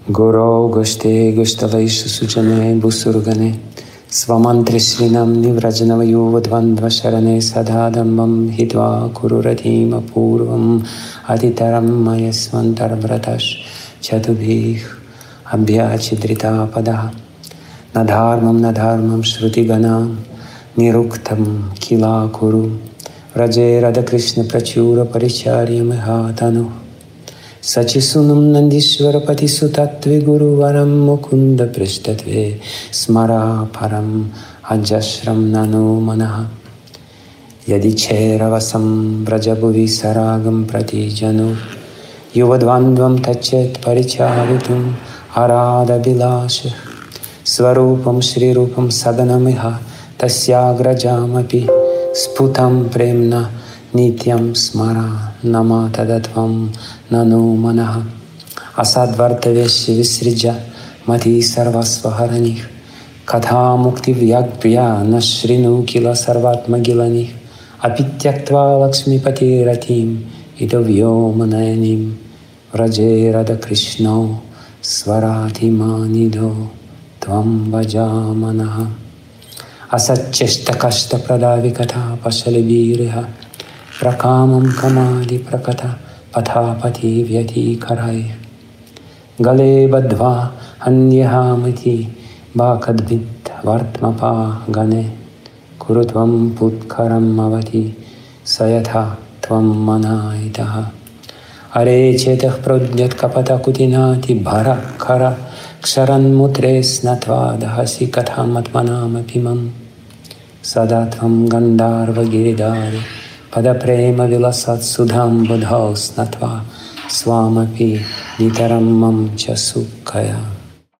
Goro Goshte Goshtavaish Sujane Busurgane Svamantrisrinam Nivrajnavayu Vadvandva Sharane Sadhadambam Hidva Kururatim Apurvam Aditaram Mayasvantar Vratash Chatubhih Abhyachidrita Padaha Nadharmam Shruti-ganam Niruktam Kila Kuru Raje Radha Krishna Prachura Paricharya Mahatanu Sachisunam Nandishvara Patisutatve Guru Varam Mukunda Prishtatve Smara Param Ajashram Nano Manaha Yadi Cheravasam Brajabhuvi Saragam Pratijanu Yuvadvandvam Tachet Paricharitum Arada Bilasha Svarupam Shri Rupam Sadanamiha Tasyagrajamapi Sputam Premna Nityam Smara Nama Tadatvam Nano Manaha Asadvartaveshi Visrija Mati Sarvasvaharanih Katha Mukti Vyagpriya Nashrinu Kila Sarvatma Gilanih Apityaktva Lakshmi Pati Ratim Idavyo Manayanim Vraje Radha Krishna Svarati Manido Tvam Vajamanaha Asacheshta Kashta Pradavikata Pashalibiriha Prakamam Kamadi Prakata Pathapati Vyati Karai Gale Badva Anyahamati Bakadvit Vartmapa Gane Kurutvam Putkaram Avati Sayatha Tvam Manaitaha Are Chetah Prodhyat Kapata Kutinati Bharakkara Ksharan Mutres Natva Dahasi Kathamatmanam Pimam Sadatvam Gandharva Giridari Pada Prema Vilasat Sudham Budhaus Natva Swamapi Nitaram Mam Chasukkaya